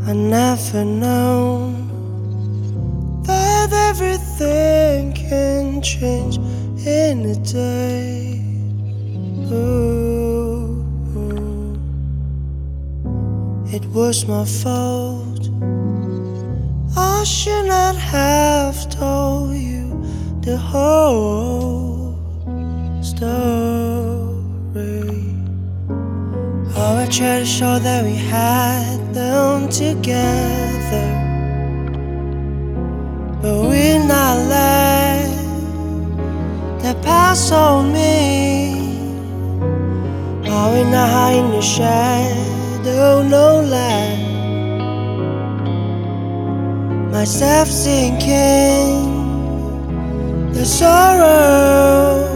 I never known that everything can change in a day. Ooh, it was my fault. I should not have told you the whole story. Oh, I tried to show that we had them together, but we're not let the past on me. Oh, we're not hiding the shadow, no lie. Myself sinking, the sorrow,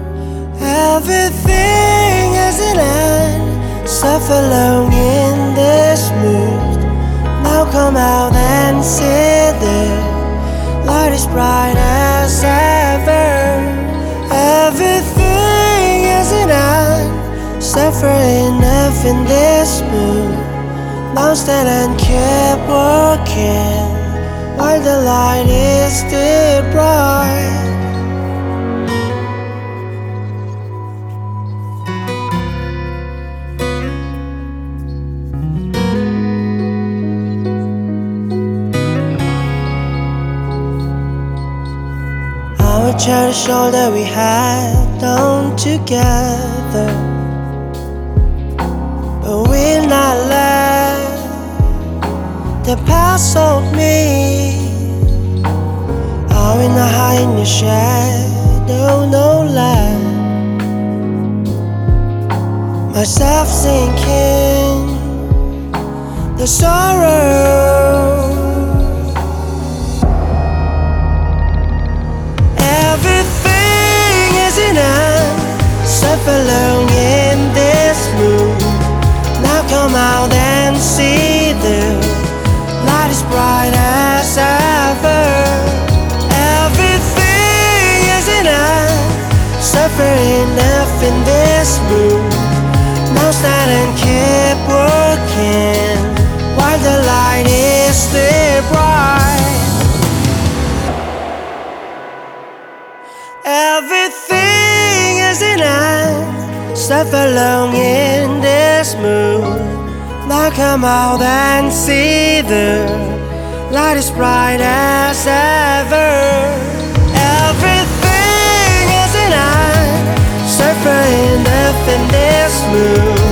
everything has an end. Suffer alone in this mood. Now come out and see the light is bright as ever. Everything is an end. Suffer enough in this mood. Now stand and keep working while the light is still bright. I tried to show that we had done together, but we're not let the past hold me. Oh, we're not hiding the shadow, no lie. Myself sinking, the sorrow. Suffer alone in this mood. Now come out and see the light is bright as ever. Everything is enough. Suffer enough in this mood. Now stand and keep working while the light is still bright. Everything is an end. Suffer alone in this mood. Now come out and see the light is bright as ever. Everything is an end. Suffer enough in this mood.